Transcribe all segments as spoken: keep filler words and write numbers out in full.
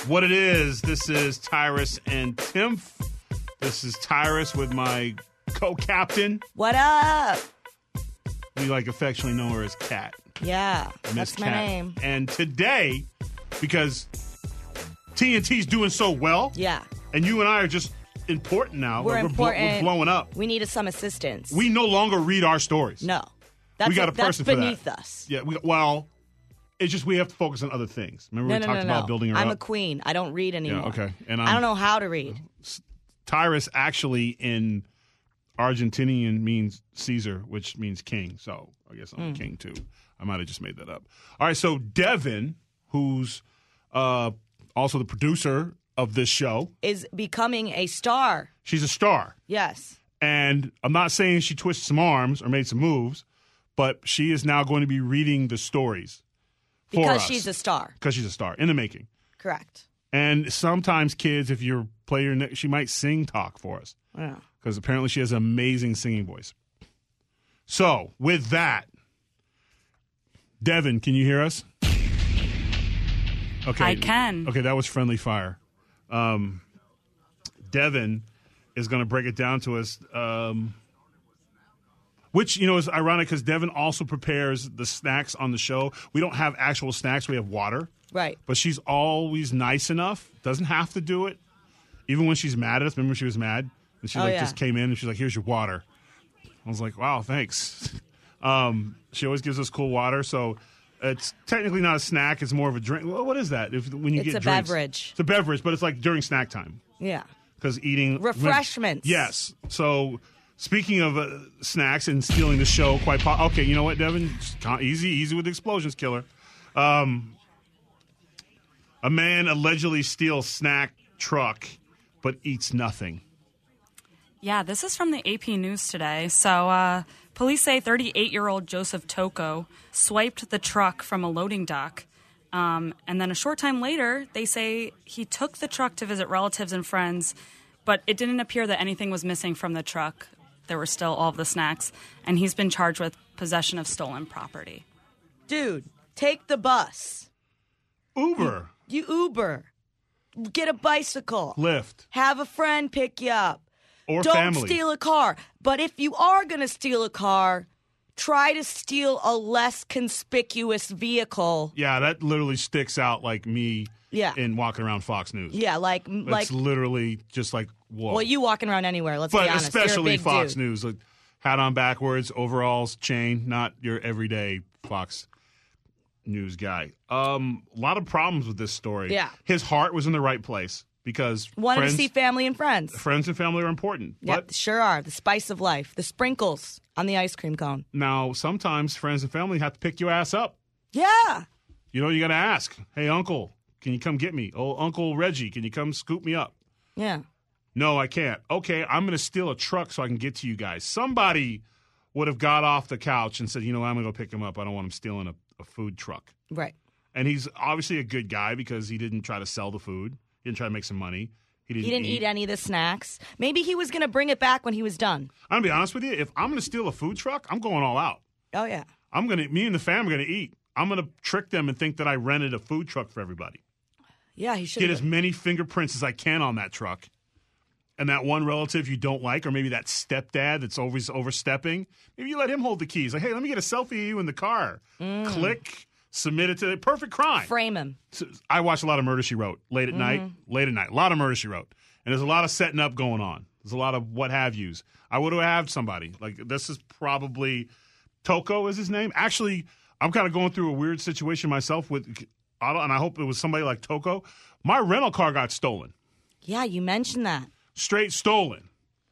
what it is. This is Tyrus and Timph. This is Tyrus with my co-captain. What up? We like affectionately know her as Kat. Yeah, Miss that's my Kat. name. And today, because T N T's doing so well, Yeah. and you and I are just important now. We're we're, important. Blo- we're blowing up. We needed some assistance. We no longer read our stories. No. That's we got a, that's person for that. beneath us. Yeah. We, well, it's just we have to focus on other things. Remember No, we no, talked no, about no. building her I'm up? a queen. I don't read anymore. Yeah, okay. And I I'm- don't know how to read. Tyrus actually in Argentinian means Caesar, which means king. So I guess I'm Mm. a king too. I might have just made that up. All right, so Devin, who's uh, also the producer of this show, Is becoming a star. she's a star. Yes. And I'm not saying she twisted some arms or made some moves, but she is now going to be reading the stories for Because us. she's a star. Because she's a star in the making. Correct. And sometimes kids, if you're play your ne- she might sing talk for us. Yeah. Because apparently she has an amazing singing voice. So, with that, Devin, can you hear us? Okay. I can. Okay, that was friendly fire. Um, Devin is going to break it down to us, um, which, you know, is ironic because Devin also prepares the snacks on the show. We don't have actual snacks. We have water. Right. But she's always nice enough, doesn't have to do it, even when she's mad at us. Remember she was mad? And she Oh, like yeah. just came in and she's like, here's your water. I was like, wow, thanks. um, she always gives us cool water, so it's technically not a snack. It's more of a drink. Well, what is that? If when you It's get a drinks? beverage. It's a beverage, but it's like during snack time Yeah. because eating Refreshments. Yes. So speaking of uh, snacks and stealing the show, quite po- okay. You know what, Devin? Just con- easy, easy with the explosions, killer. Um, a man allegedly steals snack truck, but eats nothing. Yeah, this is from the A P News today. So, uh, police say thirty-eight-year-old Joseph Toko swiped the truck from a loading dock. Um, and then a short time later, they say he took the truck to visit relatives and friends, but it didn't appear that anything was missing from the truck. There were still all of the snacks, and he's been charged with possession of stolen property. Dude, take the bus. Uber, You Uber. Get a bicycle. Lyft, Have a friend pick you up. or Don't family. steal a car. But if you are going to steal a car, try to steal a less conspicuous vehicle. Yeah, that literally sticks out like me. Yeah. In walking around Fox News. Yeah, like That's like literally just like whoa. well, you walking around anywhere. Let's but be honest. especially You're a big Fox dude. News, like hat on backwards, overalls, chain, not your everyday Fox News guy. Um, a lot of problems with this story. Yeah. His heart was in the right place because Wanted friends, to see family and friends. friends and family are important. Yep, But sure are. The spice of life. The sprinkles on the ice cream cone. now sometimes friends and family have to pick your ass up. Yeah. You know, you got to ask, hey, uncle, can you come get me? Oh, Uncle Reggie, can you come scoop me up? Yeah. No, I can't. Okay, I'm going to steal a truck so I can get to you guys. Somebody would have got off the couch and said, you know, I'm going to go pick him up. I don't want him stealing a, a food truck. Right. And he's obviously a good guy because he didn't try to sell the food. He didn't try to make some money. He didn't, He didn't eat any of the snacks. Maybe he was going to bring it back when he was done. I'm going to be honest with you. If I'm going to steal a food truck, I'm going all out. Oh, yeah. I'm going to, me and the fam are going to eat. I'm going to trick them and think that I rented a food truck for everybody. Yeah, he should Get have. as many fingerprints as I can on that truck. And that one relative you don't like, or maybe that stepdad that's always overstepping, maybe you let him hold the keys. Like, hey, let me get a selfie of you in the car. Mm. Click, submit it to the perfect crime. Frame him. So, I watch a lot of Murder, She Wrote late at Mm-hmm. night, late at night. A lot of Murder, She Wrote. And there's a lot of setting up going on. There's a lot of what have yous. I would have had somebody. Like, this is probably Toko is his name. Actually, I'm kind of going through a weird situation myself with, and I hope it was somebody like Toko. My rental car got stolen. Yeah, you mentioned that. Straight stolen.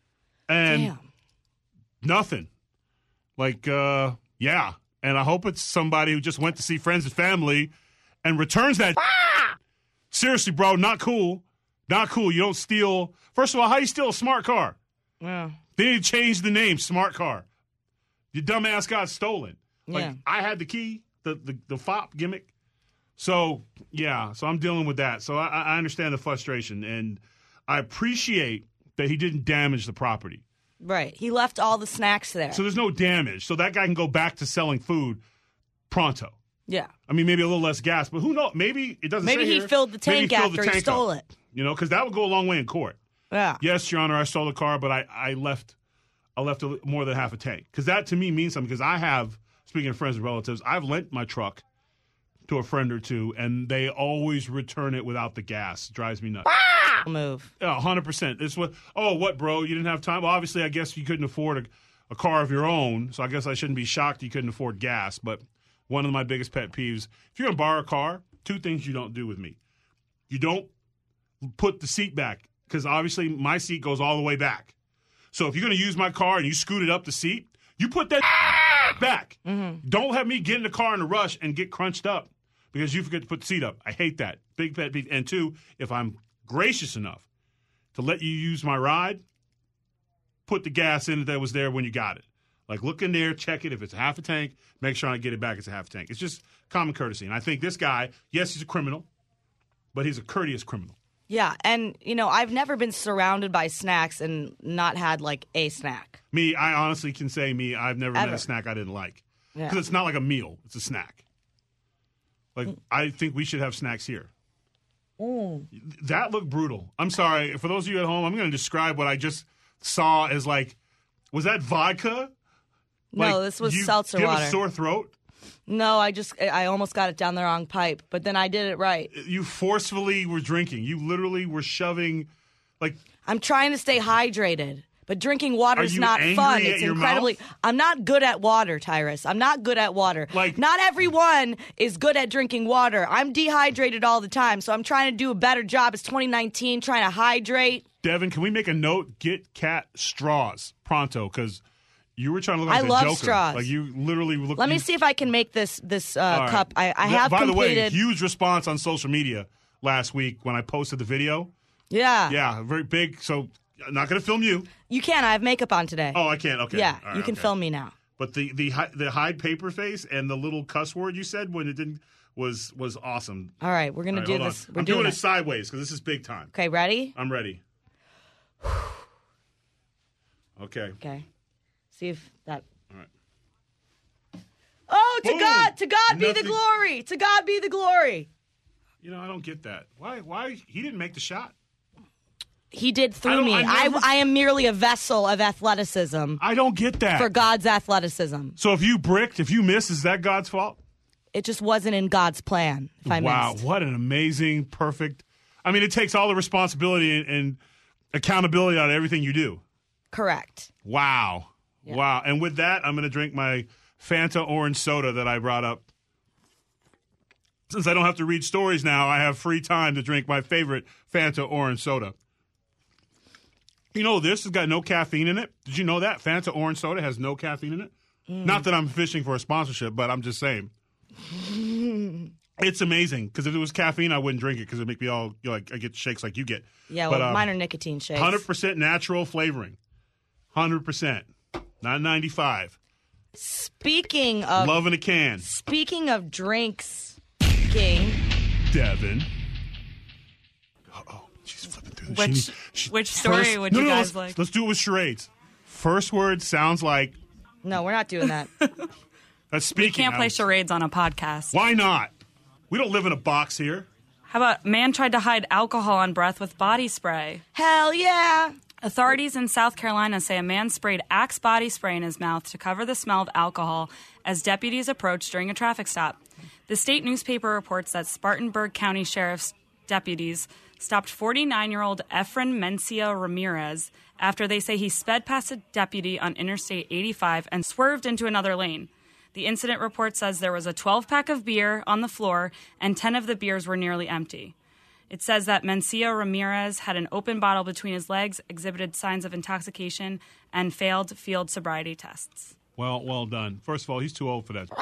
And Damn. nothing. Like, uh, yeah. And I hope it's somebody who just went to see friends and family and returns that. Seriously, bro, not cool. Not cool. You don't steal. First of all, how you steal a smart car? Yeah. They need to change the name, smart car. Your dumbass got stolen. Like, Yeah. I had the key, the, the, the F O P gimmick. So, yeah, so I'm dealing with that. So I, I understand the frustration, and I appreciate that he didn't damage the property. Right. He left all the snacks there. So there's no damage. So that guy can go back to selling food pronto. Yeah. I mean, maybe a little less gas, but who knows? Maybe it doesn't Maybe say he here. filled the Maybe tank filled after the he tank stole up. it. You know, because that would go a long way in court. Yeah. Yes, Your Honor, I stole the car, but I, I left I left a, more than half a tank. Because that to me means something. Because I have, speaking of friends and relatives, I've lent my truck to a friend or two, and they always return it without the gas. It drives me nuts. Move. Yeah, one hundred percent. It's what, oh, what, bro? You didn't have time? Well, obviously, I guess you couldn't afford a, a car of your own, so I guess I shouldn't be shocked you couldn't afford gas. But one of my biggest pet peeves, if you're going to borrow a car, two things you don't do with me. You don't put the seat back, because obviously my seat goes all the way back. So if you're going to use my car and you scoot it up the seat, you put that back. Mm-hmm. Don't have me get in the car in a rush and get crunched up because you forget to put the seat up. I hate that. Big pet peeve. And two, if I'm gracious enough to let you use my ride, put the gas in that was there when you got it. Like, look in there, check it. If it's a half a tank, make sure I get it back. It's a half a tank. It's just common courtesy. And I think this guy, yes, he's a criminal, but he's a courteous criminal. Yeah, and, you know, I've never been surrounded by snacks and not had, like, a snack. Me, I honestly can say me, I've never Ever. met a snack I didn't like. Because Yeah. it's not like a meal. It's a snack. Like, I think we should have snacks here. Mm. That looked brutal. I'm sorry. For those of you at home, I'm going to describe what I just saw as, like, was that vodka? No, Like, this was you, seltzer do you have water. a sore throat? No, I just, I almost got it down the wrong pipe, but then I did it right. You forcefully were drinking. You literally were shoving, like, I'm trying to stay hydrated, but drinking water Are is you not angry fun. at It's your incredibly. mouth? I'm not good at water, Tyrus. I'm not good at water. Like- not everyone is good at drinking water. I'm dehydrated all the time, so I'm trying to do a better job. It's twenty nineteen, trying to hydrate. Devin, can we make a note? Get cat straws pronto, because you were trying to look like I the love Joker. straws. Like, you literally look. Let you, me see if I can make this this uh, All right. cup. I, I Th- have By completed. the way, huge response on social media last week when I posted the video. yeah. Yeah, very big. So, I'm not going to film you. You can. I have makeup on today. Oh, I can't. Okay. yeah, All right, you can okay. film me now. But the the hi- the hide paper face and the little cuss word you said when it didn't was was awesome. All right, we're gonna All right, do hold on. this. We're I'm doing, doing it. it sideways because this is big time. Okay, ready? I'm ready. Okay. Okay. See if that. All right. Oh, to Boom. God, to God be the Nothing- glory. To God be the glory. You know, I don't get that. Why? Why he didn't make the shot? He did I through don't- me. I I, never- I am merely a vessel of athleticism I don't get that. for God's athleticism. So if you bricked, if you miss, is that God's fault? It just wasn't in God's plan. If I Wow, missed. what an amazing, perfect. I mean, it takes all the responsibility and, and accountability out of everything you do. Correct. Wow. Yeah. Wow. And with that, I'm going to drink my Fanta orange soda that I brought up. Since I don't have to read stories now, I have free time to drink my favorite Fanta orange soda. You know, this has got no caffeine in it. Did you know that? Fanta orange soda has no caffeine in it. Mm. Not that I'm fishing for a sponsorship, but I'm just saying. It's amazing because if it was caffeine, I wouldn't drink it because it make me all, you know, like I get shakes like you get. Yeah, But, well, um, mine are nicotine shakes. one hundred percent natural flavoring. one hundred percent. Not ninety-five. Speaking of Love in a can. speaking of drinks, King. Devin. Uh-oh. She's flipping through this. Which- She- she- which story first- would no, you no, guys let's, like? Let's do it with charades. First word sounds like No, we're not doing that. that's speaking. Can't play I- charades on a podcast. Why not? We don't live in a box here. How about man tried to hide alcohol on breath with body spray? Hell yeah. Authorities in South Carolina say a man sprayed Axe body spray in his mouth to cover the smell of alcohol as deputies approached during a traffic stop. The state newspaper reports that Spartanburg County Sheriff's deputies stopped forty-nine-year-old Efren Mencia Ramirez after they say he sped past a deputy on Interstate eighty-five and swerved into another lane. The incident report says there was a twelve-pack of beer on the floor and ten of the beers were nearly empty. It says that Mencia Ramirez had an open bottle between his legs, exhibited signs of intoxication, and failed field sobriety tests. Well, well done. First of all, he's too old for that.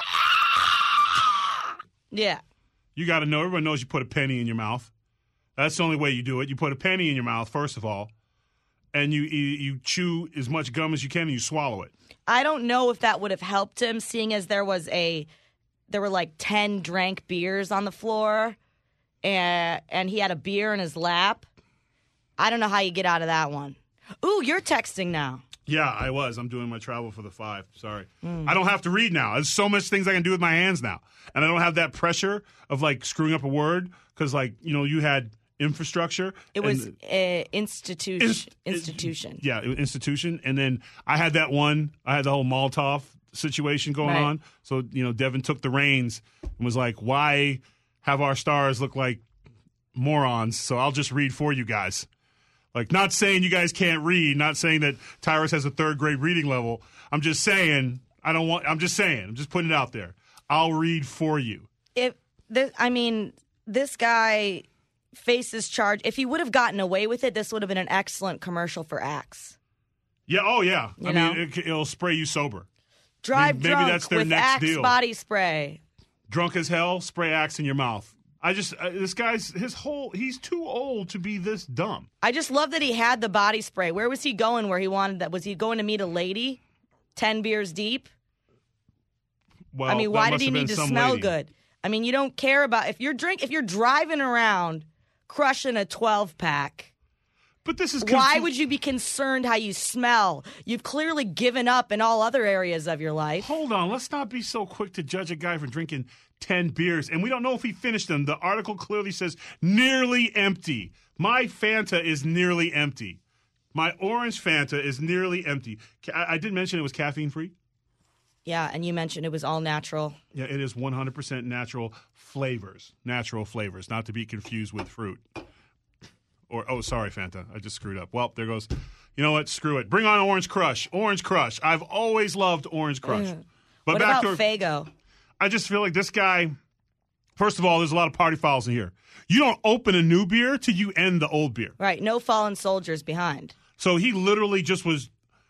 Yeah. You got to know. Everyone knows you put a penny in your mouth. That's the only way you do it. You put a penny in your mouth, first of all, and you you, you chew as much gum as you can and you swallow it. I don't know if that would have helped him, seeing as there was a, there were like ten drank beers on the floor, and and he had a beer in his lap. I don't know how you get out of that one. Ooh, you're texting now. Yeah, I was. I'm doing my travel for the five. Sorry. Mm. I don't have to read now. There's so much things I can do with my hands now. And I don't have that pressure of, like, screwing up a word because, like, you know, you had infrastructure. It was uh, institution. Inst- institution. Yeah, institution. And then I had that one. I had the whole Molotov situation going right. on. So, you know, Devin took the reins and was like, why have our stars look like morons? So I'll just read for you guys. Like, not saying you guys can't read, not saying that Tyrus has a third grade reading level. I'm just saying, I don't want, I'm just saying, I'm just putting it out there. I'll read for you. If this, I mean, this guy faces charge. If he would have gotten away with it, this would have been an excellent commercial for Axe. Yeah, oh yeah. You I know? mean, it, it'll spray you sober. Drive maybe, drunk maybe that's their with next Axe deal. body spray. Drunk as hell, spray Axe in your mouth. I just, uh, this guy's, his whole, he's too old to be this dumb. I just love that he had the body spray. Where was he going where he wanted that? Was he going to meet a lady ten beers deep? Well, I mean, why did he need to smell lady. good? I mean, you don't care about, if you're drink, if you're driving around crushing a twelve pack. But this is why compl- would you be concerned how you smell? You've clearly given up in all other areas of your life. Hold on, let's not be so quick to judge a guy for drinking ten beers, and we don't know if he finished them. The article clearly says nearly empty. My Fanta is nearly empty. My orange Fanta is nearly empty. I, I did mention it was caffeine free. Yeah, and you mentioned it was all natural. Yeah, it is one hundred percent natural flavors. Natural flavors, not to be confused with fruit. Or, oh, sorry, Fanta. I just screwed up. Well, there goes. You know what? Screw it. Bring on Orange Crush. Orange Crush. I've always loved Orange Crush. Mm. But what back about to, Faygo? I just feel like this guy, first of all, there's a lot of party fouls in here. You don't open a new beer till you end the old beer. Right. No fallen soldiers behind. So he literally just was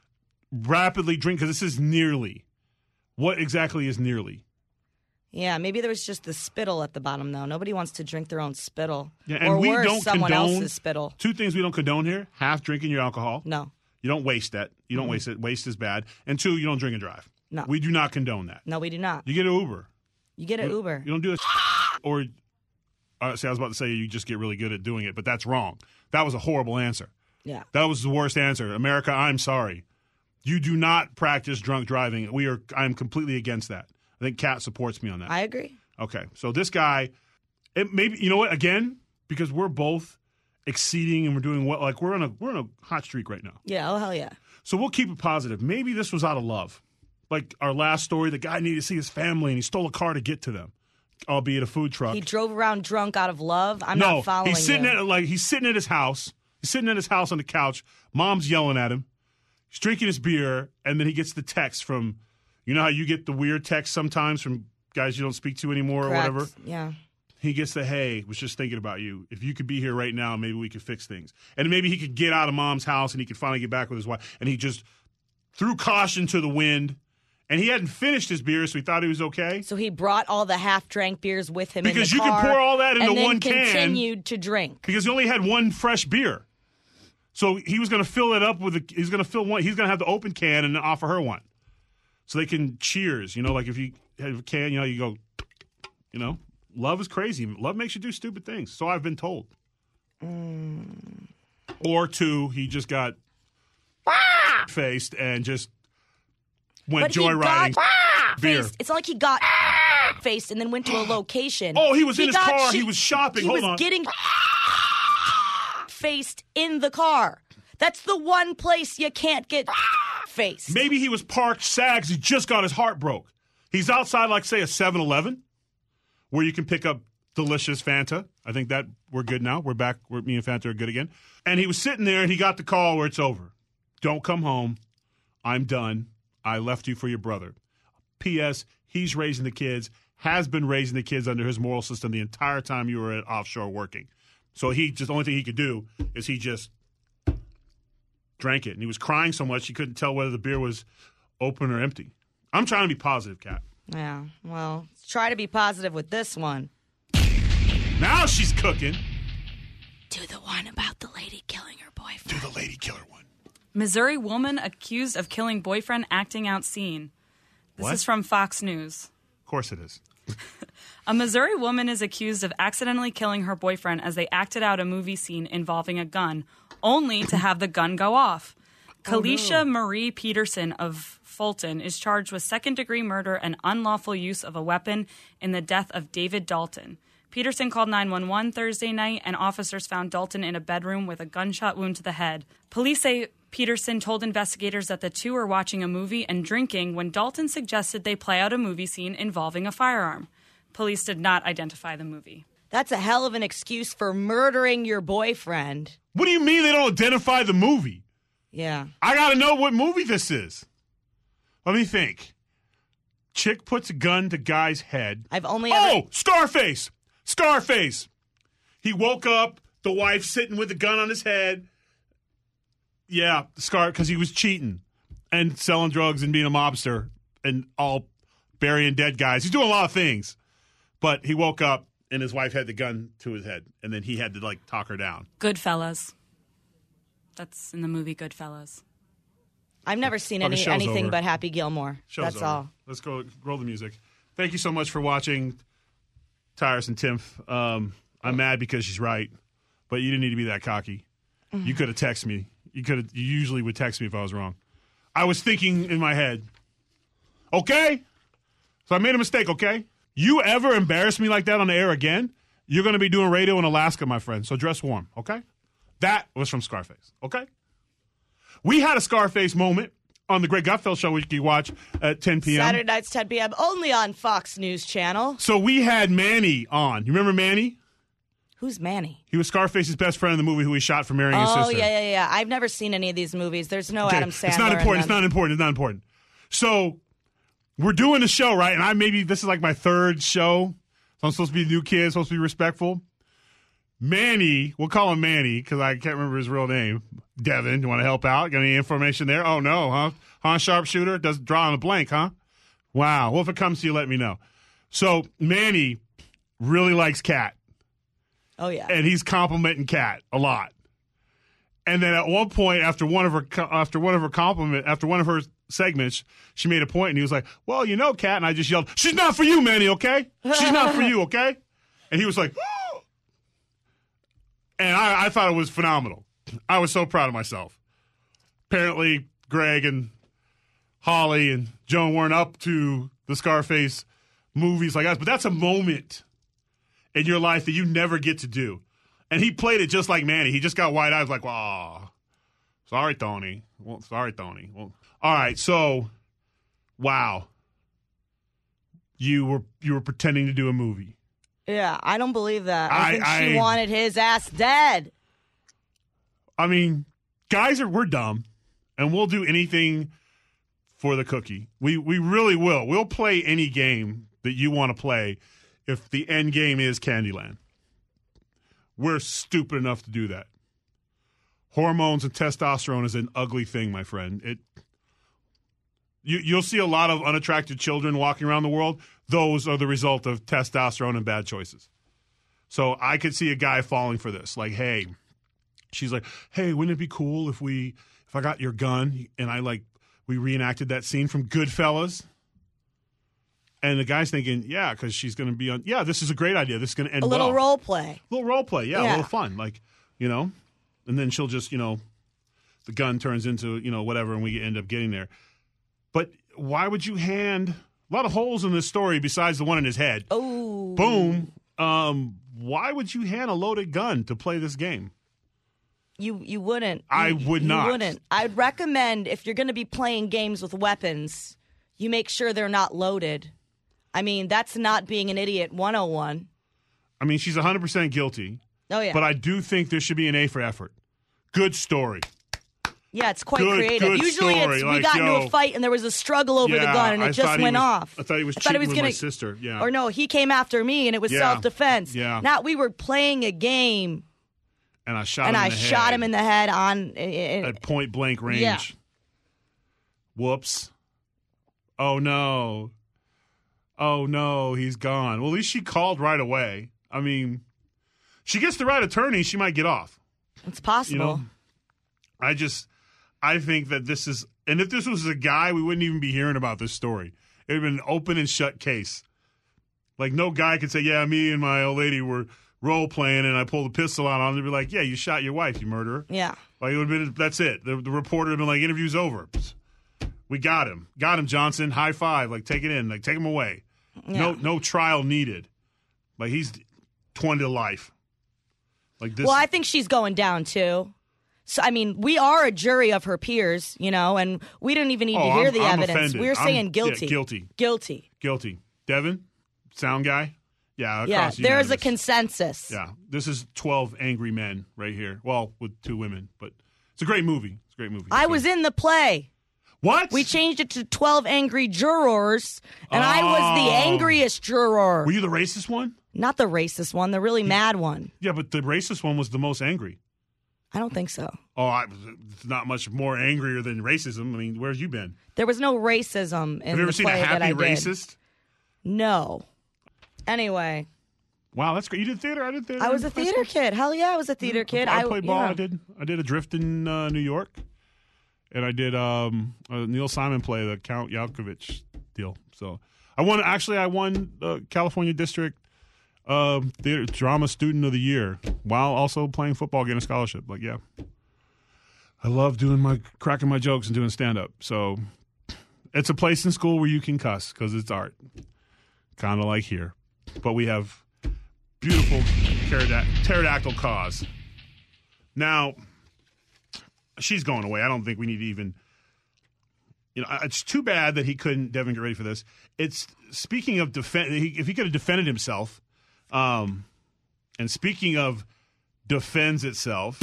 rapidly drinking, because this is nearly. What exactly is nearly? Yeah, maybe there was just the spittle at the bottom, though. Nobody wants to drink their own spittle. Yeah, and or we worse, don't someone condone, else's spittle. Two things we don't condone here. Half drinking your alcohol. No. You don't waste that. You don't Mm-hmm. waste it. Waste is bad. And two, you don't drink and drive. No. We do not condone that. No, we do not. You get an Uber. You get an you, Uber. You don't do it. Or, uh, see, I was about to say you just get really good at doing it, but that's wrong. That was a horrible answer. Yeah. That was the worst answer. America, I'm sorry. You do not practice drunk driving. We are. I am completely against that. I think Kat supports me on that. I agree. Okay, so this guy, it maybe you know what? Again, because we're both exceeding and we're doing well. Like we're on a we're on a hot streak right now. Yeah. Oh hell yeah. So we'll keep it positive. Maybe this was out of love. Like our last story, the guy needed to see his family and he stole a car to get to them, albeit a food truck. He drove around drunk out of love. I'm no, not following he's sitting you. at like he's sitting at his house. He's sitting at his house on the couch. Mom's yelling at him. He's drinking his beer, and then he gets the text from, you know how you get the weird text sometimes from guys you don't speak to anymore Correct. or whatever? Yeah. He gets the, hey, was just thinking about you. If you could be here right now, maybe we could fix things. And maybe he could get out of Mom's house and he could finally get back with his wife. And he just threw caution to the wind. And he hadn't finished his beer, so he thought he was okay. So he brought all the half-drank beers with him Because in the you car. can pour all that into and then one can. continued to drink. Because he only had one fresh beer. So he was going to fill it up with a, he's going to fill one, he's going to have the open can and then offer her one. So they can cheers, you know, like if you have a can, you know, you go, you know, love is crazy. Love makes you do stupid things. So I've been told. Mm. Or two, he just got faced and just went But he joyriding. got beer. faced. It's not like he got faced and then went to a location. Oh, he was He in his got car. chi- He was shopping. He Hold was on. getting faced in the car. That's the one place you can't get faced. Maybe he was parked Sags. He just got his heart broke. He's outside, like, say, a seven eleven where you can pick up delicious Fanta. I think that we're good now. We're back. We're, me and Fanta are good again. And he was sitting there, and he got the call where it's over. Don't come home. I'm done. I left you for your brother. P S. He's raising the kids, has been raising the kids under his moral system the entire time you were at offshore working. So he just the only thing he could do is he just drank it. And he was crying so much he couldn't tell whether the beer was open or empty. I'm trying to be positive, Kat. Yeah, well, try to be positive with this one. Now she's cooking. Do the one about the lady killing her boyfriend. Do the lady killer one. Missouri woman accused of killing boyfriend acting out scene. This What? is from Fox News. Of course it is. A Missouri woman is accused of accidentally killing her boyfriend as they acted out a movie scene involving a gun, only to have the gun go off. Kalisha Marie Peterson of Fulton is charged with second-degree murder and unlawful use of a weapon in the death of David Dalton. Peterson called nine one one Thursday night, and officers found Dalton in a bedroom with a gunshot wound to the head. Police say Peterson told investigators that the two were watching a movie and drinking when Dalton suggested they play out a movie scene involving a firearm. Police did not identify the movie. That's a hell of an excuse for murdering your boyfriend. What do you mean they don't identify the movie? Yeah. I got to know what movie this is. Let me think. Chick puts a gun to guy's head. I've only Oh, ever... Scarface. Scarface. He woke up, the wife sitting with a gun on his head. Yeah, Scar, because he was cheating and selling drugs and being a mobster and all burying dead guys. He's doing a lot of things. But he woke up and his wife had the gun to his head, and then he had to, like, talk her down. Goodfellas. That's in the movie Goodfellas. I've never seen Okay, any show's anything over. but Happy Gilmore. Show's That's over. all. Let's go roll the music. Thank you so much for watching Tyrus and Timph. Um, I'm mad because she's right, but you didn't need to be that cocky. You could have texted me. You could have. You usually would text me if I was wrong. I was thinking in my head. Okay, so I made a mistake. Okay, you ever embarrass me like that on the air again? You're going to be doing radio in Alaska, my friend. So dress warm. Okay, that was from Scarface. Okay, we had a Scarface moment on the Greg Gutfeld show, which you watch at ten p.m. Saturday nights, ten p.m., only on Fox News Channel. So we had Manny on. You remember Manny? Who's Manny? He was Scarface's best friend in the movie who he shot for marrying his Oh, sister. yeah, yeah, yeah. I've never seen any of these movies. There's no Okay, Adam Sandler. It's not in important. It's them. not important. It's not important. So we're doing the show, right? And I maybe this is like my third show. So I'm supposed to be the new kid, supposed to be respectful. Manny, we'll call him Manny because I can't remember his real name. Devin, you want to help out? Got any information there? Oh, no, huh? Huh, sharpshooter? Does draw on a blank, huh? Wow. Well, if it comes to you, let me know. So Manny really likes Kat. Oh, yeah. And he's complimenting Kat a lot. And then at one point, after one of her after one of her compliment after one of her segments, she made a point, and he was like, "Well, you know, Kat," and I just yelled, "She's not for you, Manny. Okay, she's not for you. Okay." And he was like, "Oh." And I, I thought it was phenomenal. I was so proud of myself. Apparently, Greg and Holly and Joan weren't up to the Scarface movies like us, but that's a moment in your life that you never get to do. And he played it just like Manny. He just got wide eyes like, "Oh, sorry, Tony. Well, sorry, Tony." Well, all right, so, wow. You were you were pretending to do a movie. Yeah, I don't believe that. I, I- think she I- wanted his ass dead. I mean, guys are we're dumb, and we'll do anything for the cookie. We we really will. We'll play any game that you want to play if the end game is Candyland. We're stupid enough to do that. Hormones and testosterone is an ugly thing, my friend. It you you'll see a lot of unattractive children walking around the world. Those are the result of testosterone and bad choices. So I could see a guy falling for this. Like, hey, she's like, hey, wouldn't it be cool if we if I got your gun and I like we reenacted that scene from Goodfellas? And the guy's thinking, yeah, because she's going to be on. Yeah, this is a great idea. This is going to end A little well. role play. A little role play, yeah, a Yeah. little fun, like, you know. And then she'll just, you know, the gun turns into, you know, whatever, and we end up getting there. But why would you hand a lot of holes in this story besides the one in his head? Oh. Boom. Um, why would you hand a loaded gun to play this game? You you wouldn't. I You- would you not. wouldn't. I'd recommend if you're going to be playing games with weapons, you make sure they're not loaded. I mean, that's not being an idiot one oh one. I mean, she's one hundred percent guilty, Oh, yeah. but I do think there should be an A for effort. Good story. yeah, it's quite Good- creative. good Usually story, it's we like, got into yo. a fight and there was a struggle over the Yeah, gun and it I just thought he went was- off. I thought he was thought cheating with my gonna- sister, yeah. Or no, he came after me and it was Yeah, self-defense. yeah. Not we were playing a game And I shot and him I in the shot head him in the head on... uh, at point blank range. Yeah. Whoops. Oh, no. Oh, no, he's gone. Well, at least she called right away. I mean, she gets the right attorney, she might get off. It's possible. You know, I just, I think that this is, and if this was a guy, we wouldn't even be hearing about this story. It would have been an open and shut case. Like, no guy could say, yeah, me and my old lady were role playing and I pulled a pistol out on him. They'd be like, yeah, you shot your wife, you murderer. Yeah. Like it would have been. That's it. The, the reporter would have been like, "Interview's over. We got him. Got him, Johnson. High five. Like take it in. Like take him away. Yeah. No, no trial needed. Like he's twenty to life. Like this. Well, I think she's going down too. So I mean, we are a jury of her peers, you know, and we didn't even need Oh, to hear I'm- the I'm evidence. offended. We were I'm- saying yeah, guilty. guilty. Guilty. Guilty. Devin, sound guy. Yeah. Yeah. Across There is a unanimous. consensus. Yeah. This is twelve angry men right here. Well, with two women, but it's a great movie. It's a great movie. I So- was in the play. What? We changed it to twelve angry jurors, and I was the Oh. angriest juror. Were you the racist one? Not the racist one, the really mad one. Yeah, but the racist one was the most angry. I don't think so. Oh, I, it's not much more angrier than racism. I mean, where's you been? There was no racism in Have you ever the seen a play that I happy did. racist? No. Anyway, Wow, that's great. You did theater. I did theater. I was a in high theater school. kid. Hell yeah, I was a theater kid. I played ball. yeah. I did. I did a drift in uh, New York, and I did um, a Neil Simon play, the Count Yalkovich deal. So I won. Actually, I won the California District uh, Theater Drama Student of the Year while also playing football, getting a scholarship. Like, yeah, I love doing my cracking my jokes and doing stand up. So it's a place in school where you can cuss because it's art, kind of like here. But we have beautiful pterod- pterodactyl cause. Now, she's going away. I don't think we need to even. You know, it's too bad that he couldn't. Devin, get ready for this. It's speaking of defend. He, if he could have defended himself, um, and speaking of defends itself.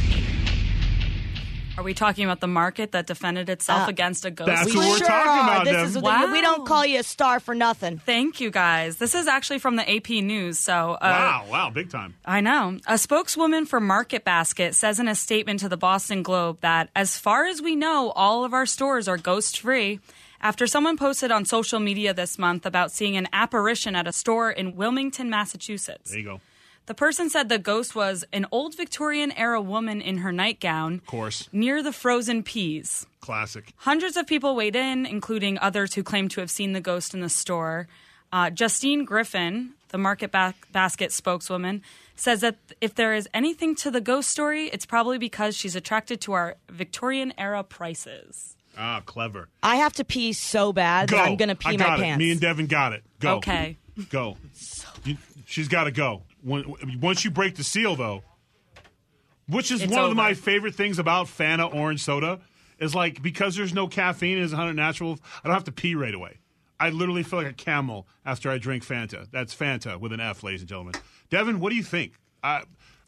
Are we talking about the market that defended itself Uh, against a ghost? That's We what we're sure talking are. about, This Devin. is Wow. We don't call you a star for nothing. Thank you, guys. This is actually from the A P News. So, uh, Wow! Wow! Big time. I know. A spokeswoman for Market Basket says in a statement to the Boston Globe that, as far as we know, all of our stores are ghost-free. After someone posted on social media this month about seeing an apparition at a store in Wilmington, Massachusetts. There you go. The person said the ghost was an old Victorian-era woman in her nightgown Of course, near the frozen peas. classic. Hundreds of people weighed in, including others who claimed to have seen the ghost in the store. Uh, Justine Griffin, the Market ba- Basket spokeswoman, says that if there is anything to the ghost story, it's probably because she's attracted to our Victorian-era prices. Ah, clever. I have to pee so bad Go. that I'm going to pee I got my it. pants. Me and Devin got it. Go. Okay. Go. You, she's got to go. When, once you break the seal, though, which is It's one over. of my favorite things about Fanta orange soda, is like because there's no caffeine and it's one hundred natural, I don't have to pee right away. I literally feel like a camel after I drink Fanta. That's Fanta with an F, ladies and gentlemen. Devin, what do you think? I,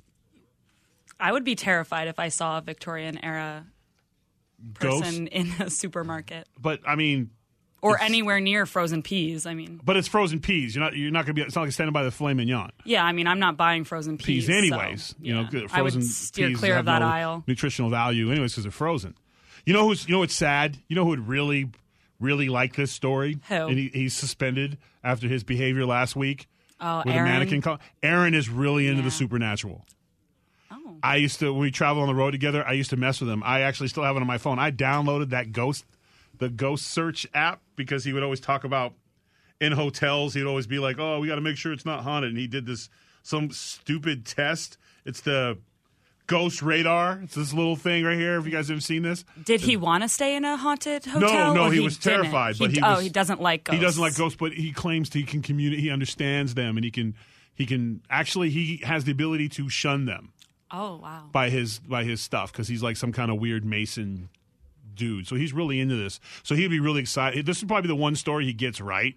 I would be terrified if I saw a Victorian-era ghost? person in a supermarket But I mean, or It's- anywhere near frozen peas. I mean, but it's frozen peas. You're not. You're not gonna be. It's not like standing by the filet mignon. yeah, I mean, I'm not buying frozen peas. Peas, anyways. so, you know, yeah. frozen I would steer peas clear have of that no aisle. nutritional value, anyways, because they're frozen. You know who's? You know what's sad? You know who would really, really like this story? Who? And he, he's suspended after his behavior last week. Oh, with Aaron? a mannequin. Call. Aaron is really into Yeah. the supernatural. Oh. I used to when we travel on the road together. I used to mess with him. I actually still have it on my phone. I downloaded that ghost, the ghost search app, because he would always talk about in hotels. He'd always be like, "Oh, we got to make sure it's not haunted." And he did this some stupid test. It's the ghost radar. It's this little thing right here. Have you guys ever seen this? Did he want to stay in a haunted hotel? No, no, or he was didn't? terrified, but he oh, was- he doesn't like ghosts. He doesn't like ghosts, but he claims he can communicate. He understands them, and he can he can actually he has the ability to shun them Oh, wow. by his by his stuff because he's like some kind of weird Mason dude. So he's really into this. So he'd be really excited. This is probably the one story he gets right.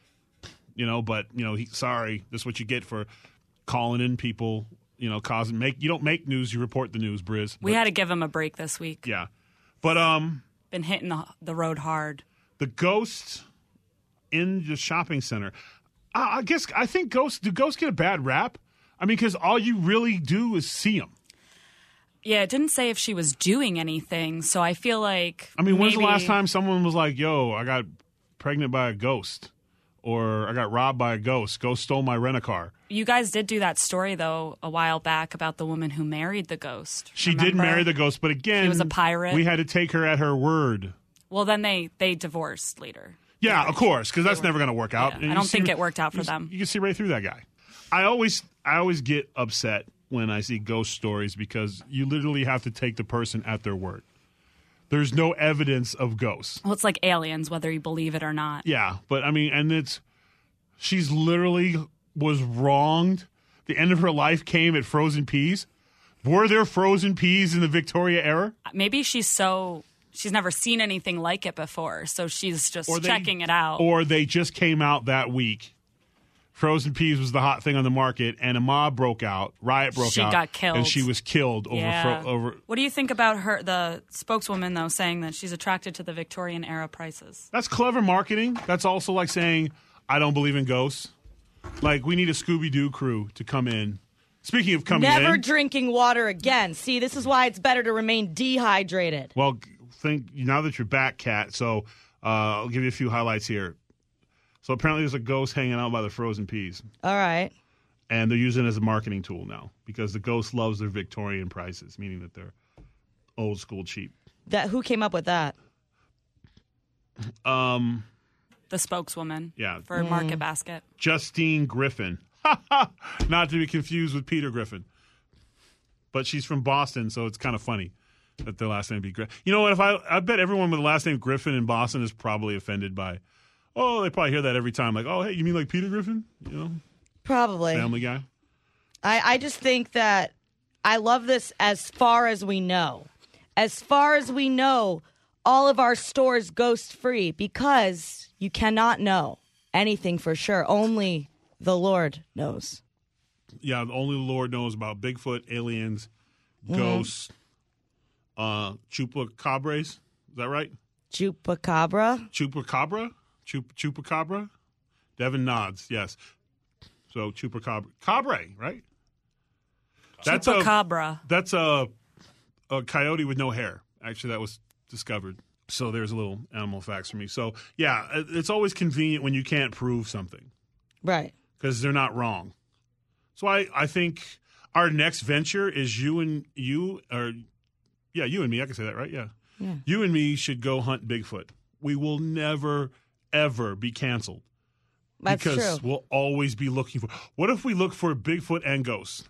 You know, but you know, he sorry, this is what you get for calling in people. You know, causing make you don't make news, you report the news, Briz. We But- had to give him a break this week. yeah, but um. Been hitting the, the road hard. The ghosts in the shopping center. I, I guess I think ghosts. Do ghosts get a bad rap? I mean, because all you really do is see them. Yeah, it didn't say if she was doing anything, so I feel like. I mean, when's the maybe- last time someone was like, "Yo, I got pregnant by a ghost," or "I got robbed by a ghost. Ghost stole my rent-a-car." You guys did do that story, though, a while back about the woman who married the ghost. She did remember? marry the ghost, but again, She was a pirate. We had to take her at her word. Well, then they, they divorced later. Yeah, of course, because that's never going to work out. Yeah, And I you don't see- think it worked out for you, them. You can see right through that guy. I always, I always get upset when I see ghost stories because you literally have to take the person at their word. There's no evidence of ghosts. Well, it's like aliens, whether you believe it or not. Yeah, but I mean, and it's she's literally was wronged. The end of her life came at frozen peas. Were there frozen peas in the Victoria era? Maybe she's so she's never seen anything like it before, so she's just Or they- checking it out. Or they just came out that week. Frozen peas was the hot thing on the market, and a mob broke out, riot broke She out. got killed. And she was killed over yeah. fro- over. What do you think about her, the spokeswoman, though, saying that she's attracted to the Victorian era prices? That's clever marketing. That's also like saying, I don't believe in ghosts. Like, we need a Scooby-Doo crew to come in. Speaking of coming Never in. drinking water again. See, this is why it's better to remain dehydrated. Well, think now that you're back, Kat, so uh, I'll give you a few highlights here. So apparently there's a ghost hanging out by the frozen peas. All right. And they're using it as a marketing tool now because the ghost loves their Victorian prices, meaning that they're old school cheap. That who came up with that? Um, The spokeswoman Yeah. for Market Basket. Justine Griffin. Not to be confused with Peter Griffin. But she's from Boston, so it's kind of funny that their last name be Griffin. You know what? If I, I bet everyone with the last name Griffin in Boston is probably offended by, oh, they probably hear that every time. Like, oh, hey, you mean like Peter Griffin? You know, Probably. Family Guy. I, I just think that I love this as far as we know. As far as we know, all of our stores ghost free because you cannot know anything for sure. Only the Lord knows. Yeah, only the Lord knows about Bigfoot, aliens, ghosts, uh, chupacabras. Is that right? Chupacabra. Chupacabra? Chup Chupacabra? Devin nods, yes. So chupacabra. Cabre, right? That's a, Chupacabra. that's a, a coyote with no hair. Actually, that was discovered. So there's a little animal facts for me. So, yeah, it- it's always convenient when you can't prove something Right. because they're not wrong. So I, I think our next venture is you and you, or yeah, you and me. I can say that, right? Yeah. Yeah. You and me should go hunt Bigfoot. We will never, ever be canceled. That's because true. we'll always be looking for. What if we look for Bigfoot and ghosts?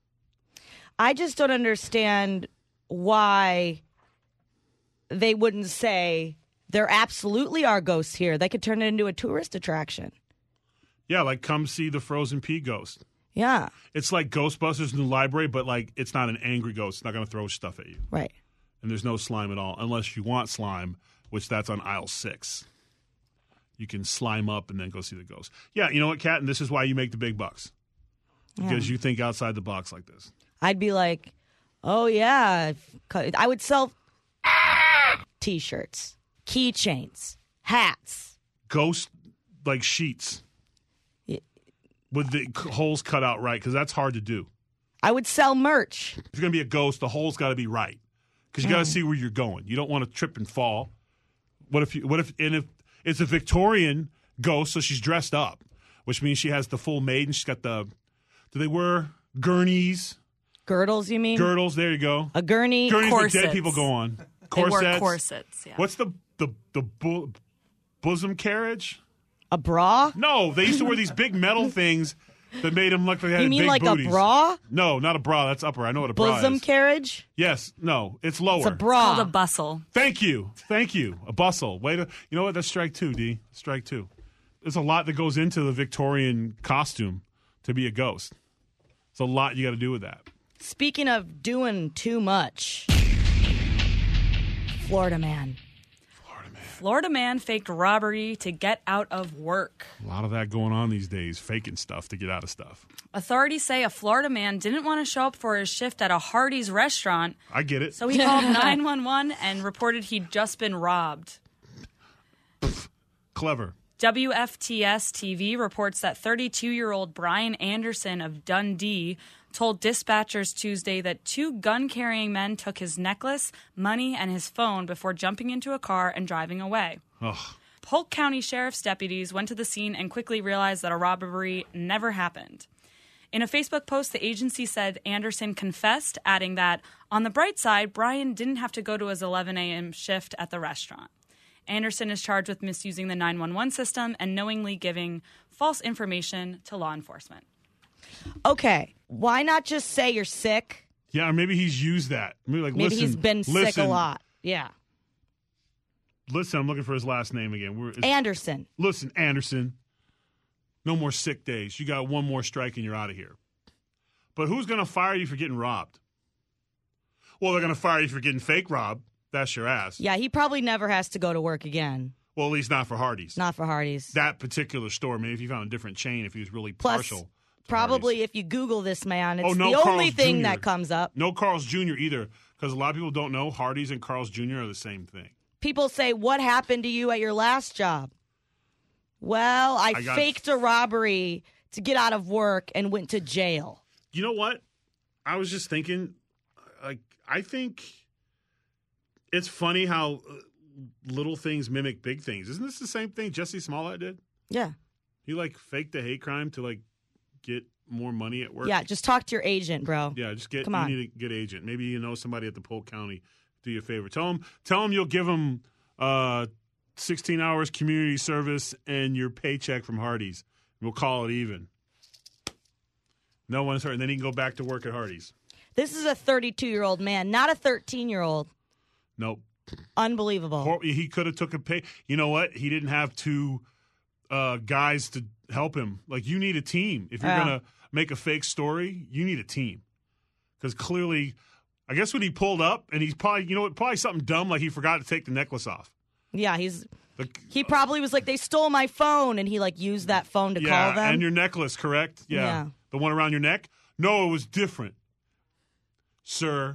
I just don't understand why they wouldn't say there absolutely are ghosts here. They could turn it into a tourist attraction. Yeah, like come see the frozen pea ghost. Yeah. It's like Ghostbusters in the library, but like it's not an angry ghost. It's not going to throw stuff at you. Right. And there's no slime at all, unless you want slime, which that's on aisle six. You can slime up and then go see the ghost. Yeah, you know what, Kat? And this is why you make the big bucks. Because you think outside the box like this. I'd be like, oh, yeah. I would sell T-shirts, keychains, hats. Ghost, like sheets. Yeah. With the c- holes cut out right, because that's hard to do. I would sell merch. If you're going to be a ghost, the hole's got to be right. Because you got to see where you're going. You don't want to trip and fall. What if you, what if, and if it's a Victorian ghost, so she's dressed up, which means she has the full maiden. She's got the, do they wear gurneys? Girdles, you mean? Girdles, there you go. A gurney. Gurneys that corsets. dead people go on. They Corsets. wear corsets, yeah. What's the, the, the bu- bosom carriage? A bra? No, they used to wear these big metal things that made them look like they had You mean big like booties. a bra? No, not a bra. That's upper. I know what a bra Bosom is. carriage? Yes. No, it's lower. It's a bra. Called a bustle. Thank you. Thank you. A bustle. Way to, you know what? That's strike two, D. Strike two. There's a lot that goes into the Victorian costume to be a ghost. There's a lot you got to do with that. Speaking of doing too much, Florida man. Florida man. Florida man faked robbery to get out of work. A lot of that going on these days, faking stuff to get out of stuff. Authorities say a Florida man didn't want to show up for his shift at a Hardee's restaurant, I get it. so he called nine one one and reported he'd just been robbed. Clever. W F T S T V reports that thirty-two-year-old Brian Anderson of Dundee told dispatchers Tuesday that two gun-carrying men took his necklace, money, and his phone before jumping into a car and driving away. Ugh. Polk County Sheriff's deputies went to the scene and quickly realized that a robbery never happened. In a Facebook post, the agency said Anderson confessed, adding that, on the bright side, Brian didn't have to go to his eleven a.m. shift at the restaurant. Anderson is charged with misusing the nine one one system and knowingly giving false information to law enforcement. Okay, Why not just say you're sick? Yeah, or maybe he's used that. Maybe, like, Maybe listen, he's been listen, sick a lot. Yeah. Listen, I'm looking for his last name again. We're, Anderson. Listen, Anderson. No more sick days. You got one more strike and you're out of here. But who's going to fire you for getting robbed? Well, they're going to fire you for getting fake robbed. That's your ass. Yeah, he probably never has to go to work again. Well, at least not for Hardee's. Not for Hardee's. That particular store. Maybe if you found a different chain, if he was really Plus, partial. To probably Hardee's. if you Google this man, it's oh, no the Carl's only thing Junior that comes up. No Carl's Junior either, because a lot of people don't know Hardee's and Carl's Junior are the same thing. People say, what happened to you at your last job? Well, I, I got- faked a robbery to get out of work and went to jail. You know what? I was just thinking, like, I think it's funny how uh, little things mimic big things. Isn't this the same thing Jesse Smollett did? Yeah. He, like, faked a hate crime to, like, get more money at work. Yeah, just talk to your agent, bro. Yeah, just get, Come you on. need a good agent. Maybe you know somebody at the Polk County. Do you a favor. Tell them, tell them you'll give them uh, sixteen hours community service and your paycheck from Hardee's. We'll call it even. No one's hurt. And then he can go back to work at Hardee's. This is a thirty-two-year-old man, not a thirteen-year-old. Nope. Unbelievable. Or he could have took a pay. You know what? He didn't have two uh, guys to help him. Like, you need a team. If you're Yeah. going to make a fake story, you need a team. Because clearly, I guess when he pulled up, and he's probably, you know what, probably something dumb, like he forgot to take the necklace off. Yeah, he's Like, he probably was like, they stole my phone, and he like used that phone to yeah, call them. and your necklace, correct? Yeah. Yeah. The one around your neck? No, it was different. Sir,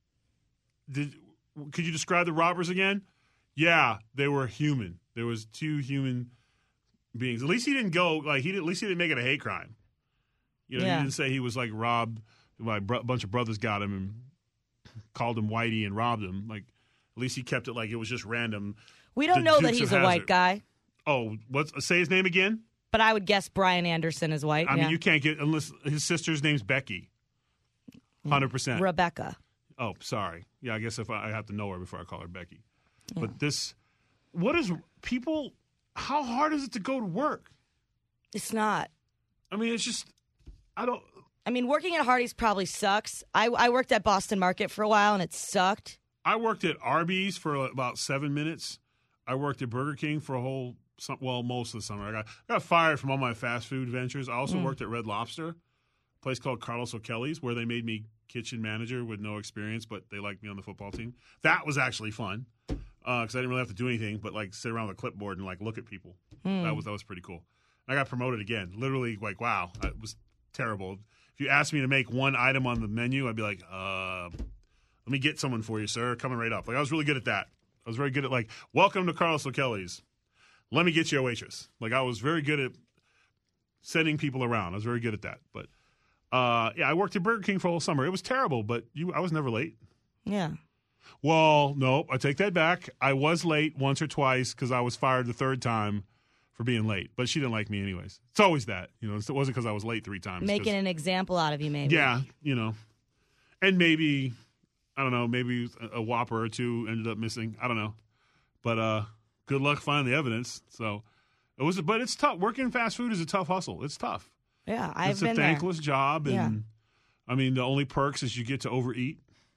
did could you describe the robbers again? Yeah, they were human. There was two human beings. At least he didn't go like he did, at least he didn't make it a hate crime. You know, Yeah. he didn't say he was like robbed. My br- bunch of brothers got him and called him Whitey and robbed him. Like, at least he kept it like it was just random. we don't the know that Dukes he's of a white Hazzard. guy, Oh, what's say his name again? but I would guess Brian Anderson is white. I yeah. mean, you can't get unless his sister's name's Becky. Hundred percent. Rebecca. Oh, sorry. Yeah, I guess if I, I have to know her before I call her Becky. But this, what is people? How hard is it to go to work? It's not. I mean, it's just I don't. I mean, working at Hardee's probably sucks. I, I worked at Boston Market for a while, and it sucked. I worked at Arby's for about seven minutes. I worked at Burger King for a whole, some- well, most of the summer. I got I got fired from all my fast food ventures. I also worked at Red Lobster, a place called Carlos O'Kelly's, where they made me kitchen manager with no experience, but they liked me on the football team. That was actually fun because I didn't really have to do anything but like sit around with a clipboard and like look at people. That was that was pretty cool. I got promoted again. Literally, like, wow, it was terrible. If you asked me to make one item on the menu, I'd be like, uh, let me get someone for you, sir. Coming right up. Like, I was really good at that. I was very good at, like, welcome to Carlos O'Kelly's. Let me get you a waitress. Like, I was very good at sending people around. I was very good at that. But, uh, yeah, I worked at Burger King for a whole summer. It was terrible, but you, I was never late. Yeah. Well, no, I take that back. I was late once or twice because I was fired the third time for being late. But she didn't like me anyways. It's always that. You know, it wasn't because I was late three times. Making 'cause- an example out of you, maybe. Yeah, you know. And maybe, I don't know, maybe a, a Whopper or two ended up missing. I don't know. But uh, good luck finding the evidence. So it was, but it's tough. Working in fast food is a tough hustle. It's tough. Yeah, I've it's been a there. thankless job. And Yeah. I mean, the only perks is you get to overeat.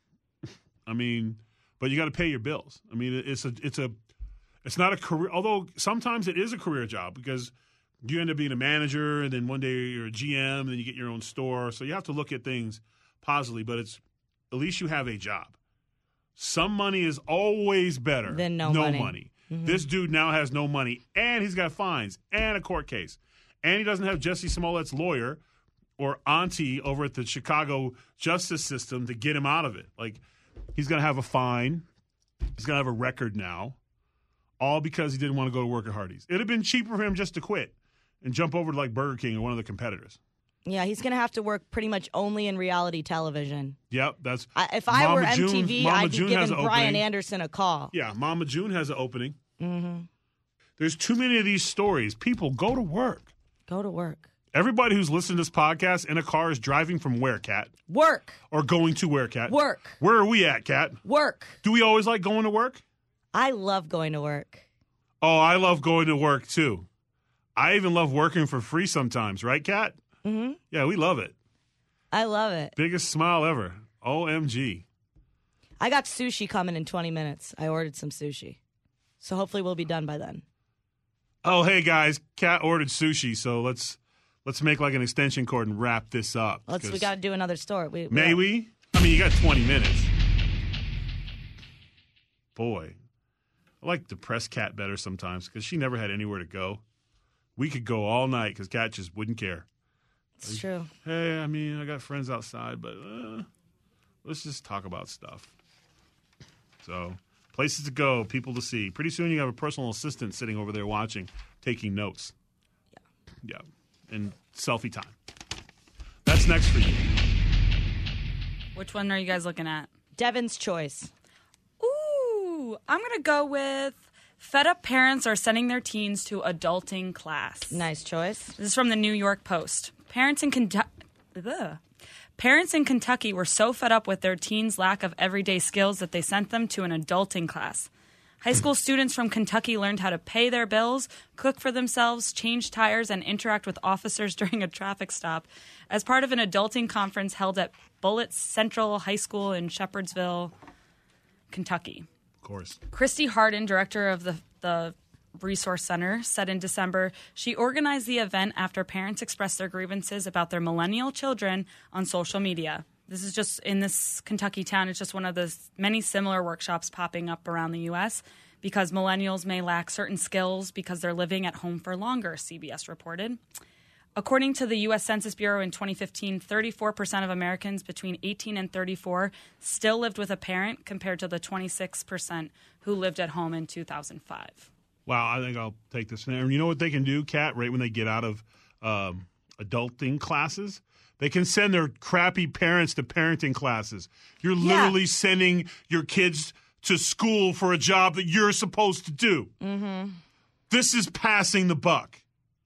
I mean, but you got to pay your bills. I mean, it's a, it's a, it's not a career, although sometimes it is a career job because you end up being a manager and then one day you're a G M and then you get your own store. So you have to look at things positively, but it's at least you have a job. Some money is always better Than no money. money. This dude now has no money and he's got fines and a court case. And he doesn't have Jesse Smollett's lawyer or auntie over at the Chicago justice system to get him out of it. Like, he's going to have a fine. He's going to have a record now. All because he didn't want to go to work at Hardee's. It would have been cheaper for him just to quit and jump over to like Burger King or one of the competitors. Yeah, he's going to have to work pretty much only in reality television. Yep, that's. I, if I Mama were M T V, June- Mama I'd be June giving has an Brian opening. Anderson a call. Yeah, Mama June has an opening. Mm-hmm. There's too many of these stories. People go to work. Go to work. Everybody who's listening to this podcast in a car is driving from where, Kat? Work. Or going to where, Kat? Work. Where are we at, Kat? Work. Do we always like going to work? I love going to work. Oh, I love going to work too. I even love working for free sometimes, right, Kat? Mm-hmm. Yeah, we love it. I love it. Biggest smile ever. O M G. I got sushi coming in twenty minutes. I ordered some sushi. So hopefully we'll be done by then. Oh, hey, guys. Kat ordered sushi, so let's let's make like an extension cord and wrap this up. Let's. We got to do another story. We, May we? we? I mean, you got twenty minutes. Boy. I like the press Kat better sometimes because she never had anywhere to go. We could go all night because Kat just wouldn't care. It's like, true. Hey, I mean, I got friends outside, but uh, let's just talk about stuff. So, places to go, people to see. Pretty soon you have a personal assistant sitting over there watching, taking notes. Yeah. Yeah. And selfie time. That's next for you. Which one are you guys looking at? Devin's choice. Ooh, I'm going to go with fed up parents are sending their teens to adulting class. Nice choice. This is from the New York Post. Parents in Kentucky... Parents in Kentucky were so fed up with their teens' lack of everyday skills that they sent them to an adulting class. High school students from Kentucky learned how to pay their bills, cook for themselves, change tires, and interact with officers during a traffic stop as part of an adulting conference held at Bullitt Central High School in Shepherdsville, Kentucky. Of course. Christy Harden, director of the, the Resource Center, said in December she organized the event after parents expressed their grievances about their millennial children on social media. This is just in this Kentucky town. It's just one of the many similar workshops popping up around the U S because millennials may lack certain skills because they're living at home for longer, C B S reported. According to the U S Census Bureau in twenty fifteen, thirty-four percent of Americans between eighteen and thirty-four still lived with a parent compared to the twenty-six percent who lived at home in two thousand five. Wow, I think I'll take this. And you know what they can do, Kat, right when they get out of um, adulting classes? They can send their crappy parents to parenting classes. You're literally yeah. sending your kids to school for a job that you're supposed to do. Mm-hmm. This is passing the buck.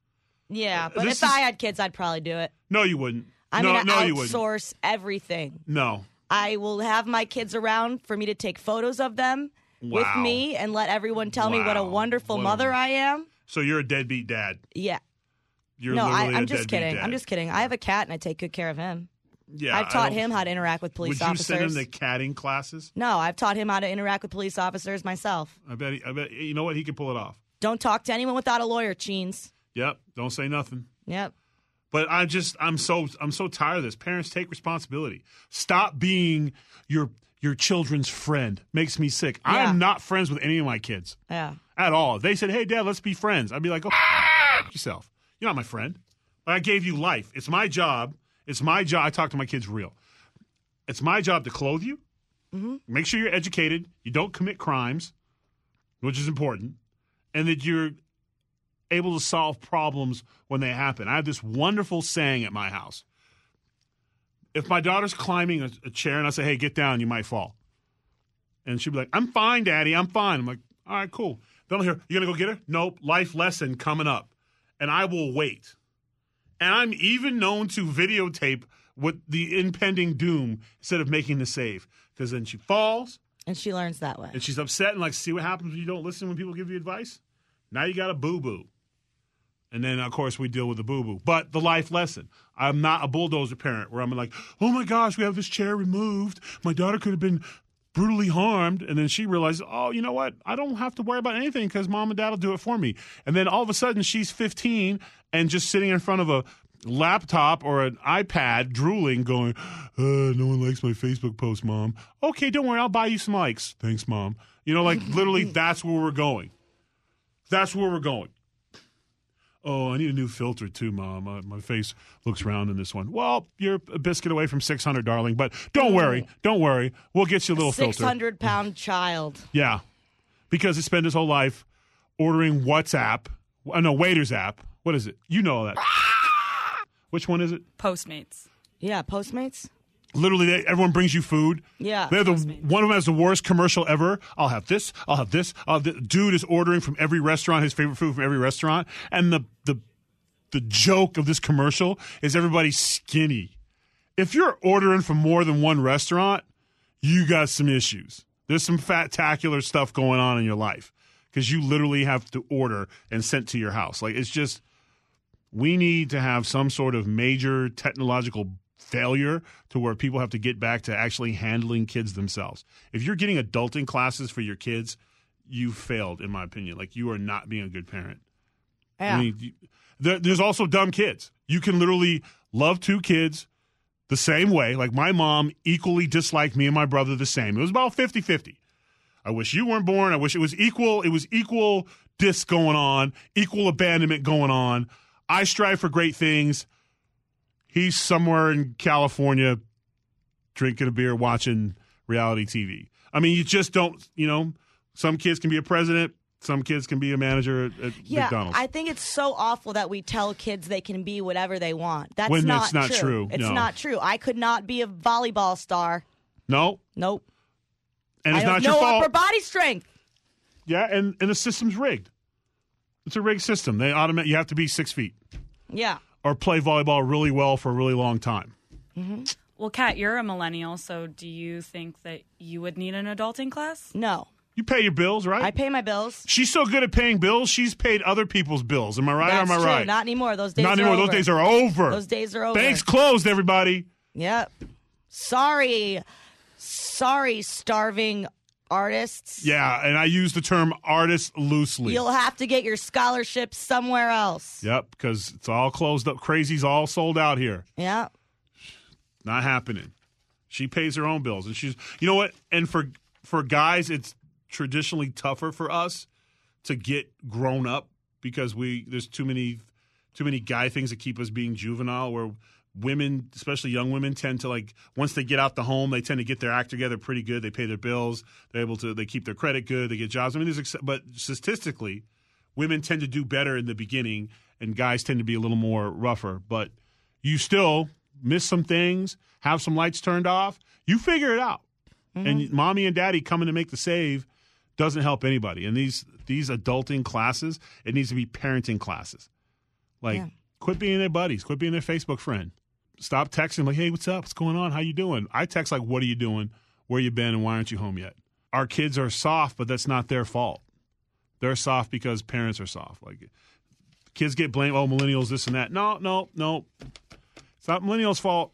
Yeah, but this if is... I had kids, I'd probably do it. No, you wouldn't. I'm no, going to no, you wouldn't. outsource everything. No. I will have my kids around for me to take photos of them wow. with me and let everyone tell wow. me what a wonderful what mother a... I am. So you're a deadbeat dad. Yeah. You're no, literally I, I'm a just kidding. Dad. I'm just kidding. I have a cat and I take good care of him. Yeah, I've taught him how to interact with police would you officers. Would you send him to catting classes? No, I've taught him how to interact with police officers myself. I bet. He, I bet. You know what? He can pull it off. Don't talk to anyone without a lawyer, Cheens. Yep. Don't say nothing. Yep. But I'm just. I'm so. I'm so tired of this. Parents, take responsibility. Stop being your your children's friend. Makes me sick. Yeah. I am not friends with any of my kids. Yeah. At all. If they said, "Hey, Dad, let's be friends," I'd be like, "Oh, f- yourself. You're not my friend. I gave you life. It's my job. It's my job. I talk to my kids real. It's my job to clothe you, mm-hmm. make sure you're educated, you don't commit crimes, which is important, and that you're able to solve problems when they happen. I have this wonderful saying at my house. If my daughter's climbing a, a chair and I say, hey, get down, you might fall. And she'll be like, I'm fine, Daddy, I'm fine. I'm like, all right, cool. Then I'll hear, you going to go get her? Nope, life lesson coming up. And I will wait. And I'm even known to videotape with the impending doom instead of making the save. Because then she falls. And she learns that way. And she's upset and like, see what happens when you don't listen when people give you advice? Now you got a boo-boo. And then, of course, we deal with the boo-boo. But the life lesson. I'm not a bulldozer parent where I'm like, oh, my gosh, we have this chair removed. My daughter could have been brutally harmed. And then she realizes, oh, you know what? I don't have to worry about anything because Mom and Dad will do it for me. And then all of a sudden she's fifteen and just sitting in front of a laptop or an iPad drooling going, uh, no one likes my Facebook post, Mom. Okay, don't worry. I'll buy you some likes. Thanks, Mom. You know, like literally that's where we're going. That's where we're going. Oh, I need a new filter too, Mom. My, my face looks round in this one. Well, you're a biscuit away from six hundred, darling, but don't worry. Don't worry. We'll get you a little filter. six hundred pound child. Yeah, because he spent his whole life ordering WhatsApp. Uh, no, Waiters app. What is it? You know that. Which one is it? Postmates. Yeah, Postmates. Literally, they, everyone brings you food. Yeah. They're the one of them has the worst commercial ever. I'll have this. I'll have this. I'll have this. Dude is ordering from every restaurant, his favorite food from every restaurant. And the the the joke of this commercial is everybody's skinny. If you're ordering from more than one restaurant, you got some issues. There's some fat-tacular stuff going on in your life because you literally have to order and sent to your house. Like it's just, we need to have some sort of major technological failure to where people have to get back to actually handling kids themselves. If you're getting adulting classes for your kids, you failed, in my opinion. Like, you are not being a good parent. Yeah. I mean, you, there, there's also dumb kids. You can literally love two kids the same way. Like, my mom equally disliked me and my brother the same. It was about fifty-fifty. I wish you weren't born. I wish it was equal. It was equal dis going on, equal abandonment going on. I strive for great things. He's somewhere in California drinking a beer, watching reality T V. I mean, you just don't, you know, some kids can be a president. Some kids can be a manager at, at yeah, McDonald's. I think it's so awful that we tell kids they can be whatever they want. That's When not, it's not true. true, It's no. not true. I could not be a volleyball star. No. Nope. And it's I not have your no fault. upper body strength. Yeah, and, and the system's rigged. It's a rigged system. They automate. You have to be six feet Yeah. or play volleyball really well for a really long time. Mm-hmm. Well, Kat, you're a millennial, so do you think that you would need an adulting class? No. You pay your bills, right? I pay my bills. She's so good at paying bills, she's paid other people's bills. Am I right That's or am I true. right? Not anymore. Those days Not are anymore. over. Those days are over. Those days are over. Banks closed, everybody. Yep. Sorry. Sorry, starving artists. Yeah, and I use the term artist loosely. You'll have to get your scholarship somewhere else. Yep, because it's all closed up. Crazy's all sold out here. Yeah. Not happening. She pays her own bills, and she's. You know what? And for for guys, it's traditionally tougher for us to get grown up because we there's too many too many guy things that keep us being juvenile. Where women, especially young women, tend to like once they get out the home, they tend to get their act together pretty good. They pay their bills. They're able to. They keep their credit good. They get jobs. I mean, there's ex- but statistically, women tend to do better in the beginning, and guys tend to be a little more rougher. But you still miss some things, have some lights turned off. You figure it out. Mm-hmm. And mommy and daddy coming to make the save doesn't help anybody. And these these adulting classes, it needs to be parenting classes. Like, yeah. Quit being their buddies. Quit being their Facebook friend. Stop texting like, hey, what's up? What's going on? How you doing? I text like, what are you doing? Where you been? And why aren't you home yet? Our kids are soft, but that's not their fault. They're soft because parents are soft. Like, kids get blamed, oh, millennials, this and that. No, no, no. It's not millennials' fault.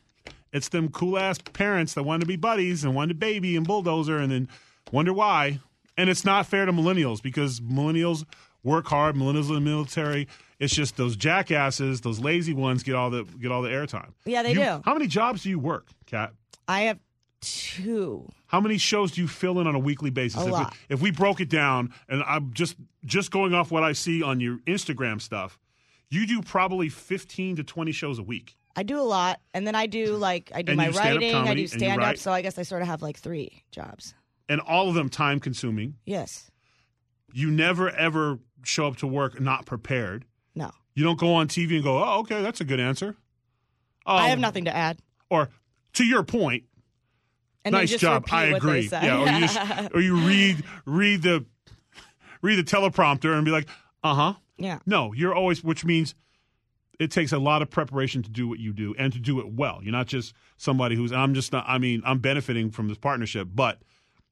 It's them cool-ass parents that wanted to be buddies and wanted a baby and bulldozer and then wonder why. And it's not fair to millennials because millennials work hard. Millennials in the military. It's just those jackasses, those lazy ones get all the get all the airtime. Yeah, they you, do. How many jobs do you work, Kat? I have two. How many shows do you fill in on a weekly basis? A if, lot. We, if we broke it down, and I'm just just going off what I see on your Instagram stuff, you do probably fifteen to twenty shows a week. I do a lot, and then I do like I do And my you stand-up writing, I comedy, do and you stand up, write. so I guess I sort of have like three jobs. And all of them time consuming. Yes. You never ever show up to work not prepared. No. You don't go on T V and go, "Oh, okay, that's a good answer." Oh, I have nothing to add. Or to your point, And then nice just job. repeat I what they agree. say. Yeah, or you, just, or you read read the read the teleprompter and be like, "Uh huh." Yeah. No, you're always, which means it takes a lot of preparation to do what you do and to do it well. You're not just somebody who's, I'm just not, I mean, I'm benefiting from this partnership, but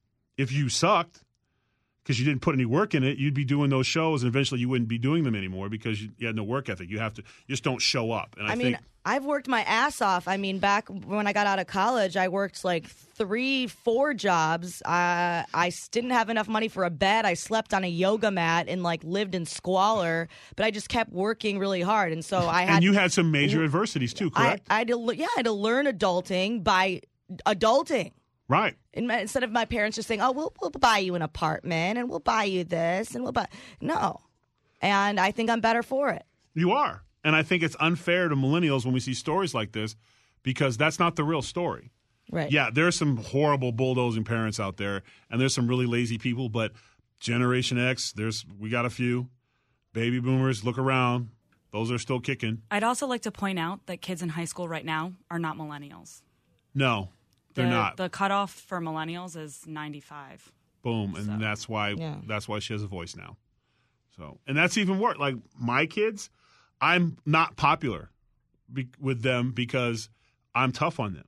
if you sucked because you didn't put any work in it, you'd be doing those shows and eventually you wouldn't be doing them anymore because you, you had no work ethic. You have to, you just don't show up. And I, I mean, think, I've worked my ass off. I mean, back when I got out of college, I worked like three, four jobs. Uh, I s- didn't have enough money for a bed. I slept on a yoga mat and like lived in squalor, but I just kept working really hard. And so I had. and you had some major adversities too, I, correct? I had to, le- yeah, I had to learn adulting by adulting. Right. In my, instead of my parents just saying, "Oh, we'll we'll buy you an apartment and we'll buy you this and we'll buy," no, and I think I'm better for it. You are. And I think it's unfair to millennials when we see stories like this because that's not the real story. Right? Yeah, there's some horrible bulldozing parents out there, and there's some really lazy people, but Generation X, there's we got a few. Baby boomers, look around. Those are still kicking. I'd also like to point out that kids in high school right now are not millennials. No, they're the, not. The cutoff for millennials is ninety-five. Boom, and So, that's why yeah. that's why she has a voice now. So, and that's even worse. Like my kids, I'm not popular be- with them because I'm tough on them.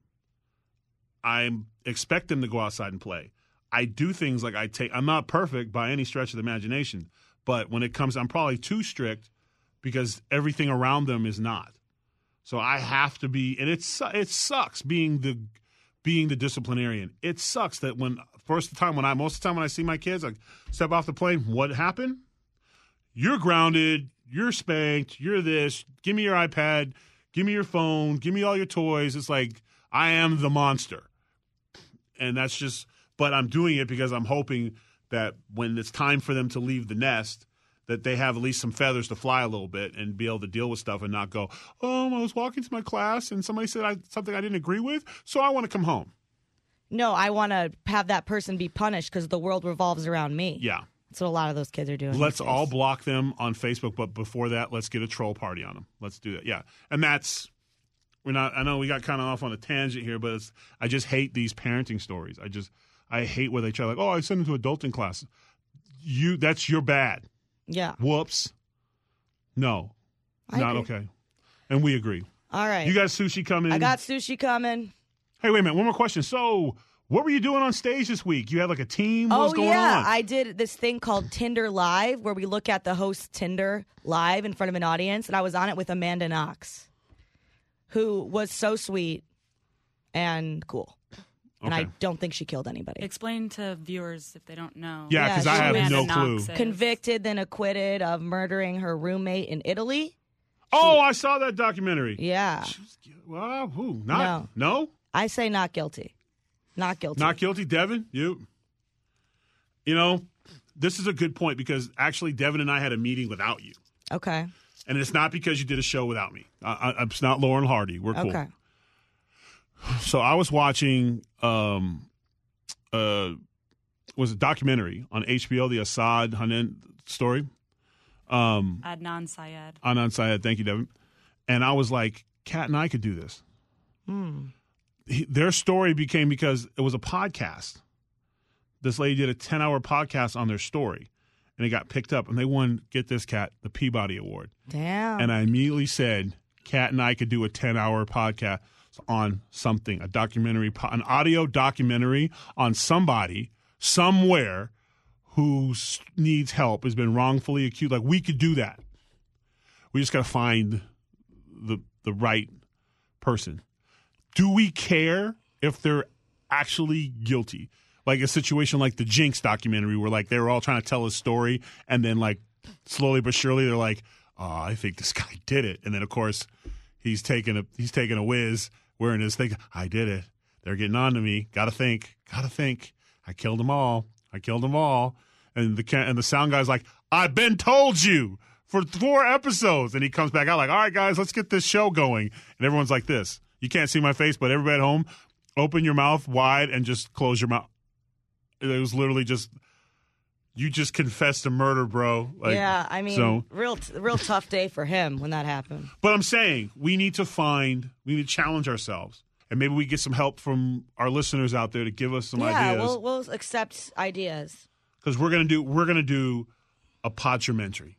I expect them to go outside and play. I do things like I take. I'm not perfect by any stretch of the imagination, but when it comes, I'm probably too strict because everything around them is not. So I have to be, and it's it sucks being the being the disciplinarian. It sucks that when first time when I most of the time when I see my kids, I step off the plane. What happened? You're grounded. You're spanked. You're this. Give me your iPad. Give me your phone. Give me all your toys. It's like I am the monster, and that's just. But I'm doing it because I'm hoping that when it's time for them to leave the nest, that they have at least some feathers to fly a little bit and be able to deal with stuff and not go, oh, I was walking to my class and somebody said I, something I didn't agree with, so I want to come home. No, I want to have that person be punished because the world revolves around me. Yeah. That's what a lot of those kids are doing. Let's all block them on Facebook, but before that, let's get a troll party on them. Let's do that. Yeah. And that's, we're not, I know we got kind of off on a tangent here, but it's, I just hate these parenting stories. I just, I hate where they try like, oh, I sent them to adulting class. You, that's your bad. Yeah. Whoops. No. I Not agree. okay. And we agree. All right. You got sushi coming. I got sushi coming. Hey, wait a minute. One more question. So, what were you doing on stage this week? You had like a team? What oh, was going yeah. on? I did this thing called Tinder Live where we look at the host's Tinder live in front of an audience. And I was on it with Amanda Knox, who was so sweet and cool. And Okay. I don't think she killed anybody. Explain to viewers if they don't know. Yeah, Yeah, because I she have was- no Amanda clue. Knox is. Convicted, then acquitted of murdering her roommate in Italy. Oh, I saw that documentary. Yeah. Well, who? Not, No. no? I say not guilty. Not guilty. Not guilty, Devin? You? You know, this is a good point because actually Devin and I had a meeting without you. Okay. And it's not because you did a show without me. I, I, it's not Lauren Hardy. We're cool. Okay. So I was watching, um, uh, was a documentary on H B O, the Assad Hanen story. Um, Adnan Syed. Adnan Syed, thank you, Devin. And I was like, Kat and I could do this. Hmm. He, their story became because it was a podcast. This lady did a ten-hour podcast on their story, and it got picked up, and they won, get this, Kat, the Peabody Award. Damn. And I immediately said, Kat and I could do a ten-hour podcast on something, a documentary, an audio documentary on somebody somewhere who needs help, has been wrongfully accused. Like, we could do that. We just got to find the the right person. Do we care if they're actually guilty? Like a situation like the Jinx documentary where, like, they were all trying to tell a story, and then, like, slowly but surely they're like, oh, I think this guy did it. And then, of course, he's taking a he's taking a whiz wearing his thing. I did it. They're getting on to me. Got to think. Got to think. I killed them all. I killed them all. And the and the sound guy's like, I've been told you for four episodes. And he comes back out like, all right, guys, let's get this show going. And everyone's like this. You can't see my face, but everybody at home, open your mouth wide and just close your mouth. It was literally just, you just confessed to murder, bro. Like, yeah, I mean, so, real, real tough day for him when that happened. But I'm saying we need to find, we need to challenge ourselves. And maybe we get some help from our listeners out there to give us some yeah, ideas. we'll we'll accept ideas. Because we're gonna do we're gonna do a podjumentary.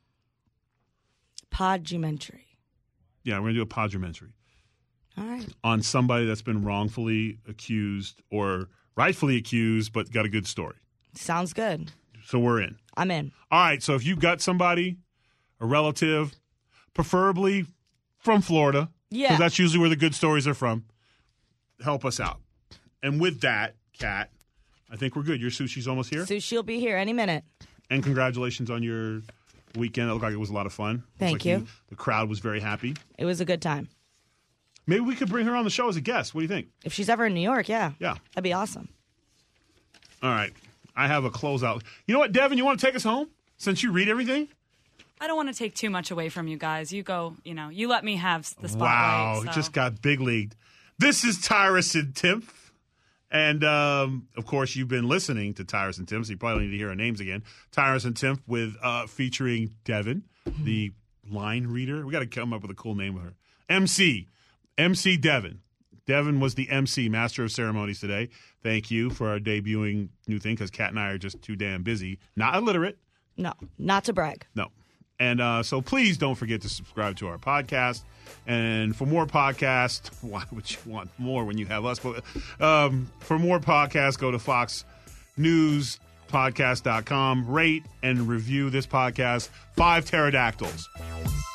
Podjumentary. Yeah, we're gonna do a podjumentary All right. on somebody that's been wrongfully accused or rightfully accused, but got a good story. Sounds good. So we're in. I'm in. All right. So if you've got somebody, a relative, preferably from Florida, Yeah. because that's usually where the good stories are from, help us out. And with that, Kat, I think we're good. Your sushi's almost here. Sushi will be here any minute. And congratulations on your weekend. It looked like it was a lot of fun. It looks Thank like you. The crowd was very happy. It was a good time. Maybe we could bring her on the show as a guest. What do you think? If she's ever in New York, yeah. Yeah. That'd be awesome. All right. I have a closeout. You know what, Devin? You want to take us home since you read everything? I don't want to take too much away from you guys. You go, you know, you let me have the spotlight. Wow. so. It just got big leagued. This is Tyrus and Timph. And, um, of course, you've been listening to Tyrus and Timph, so you probably don't need to hear our names again. Tyrus and Timph with uh, featuring Devin, the line reader. We got to come up with a cool name with her. M C. M C Devin. Devin was the M C, Master of Ceremonies today. Thank you for our debuting new thing because Kat and I are just too damn busy. Not illiterate. No, not to brag. No. And uh, so please don't forget to subscribe to our podcast. And for more podcasts, why would you want more when you have us? But um, for more podcasts, go to fox news podcast dot com. Rate and review this podcast. Five pterodactyls.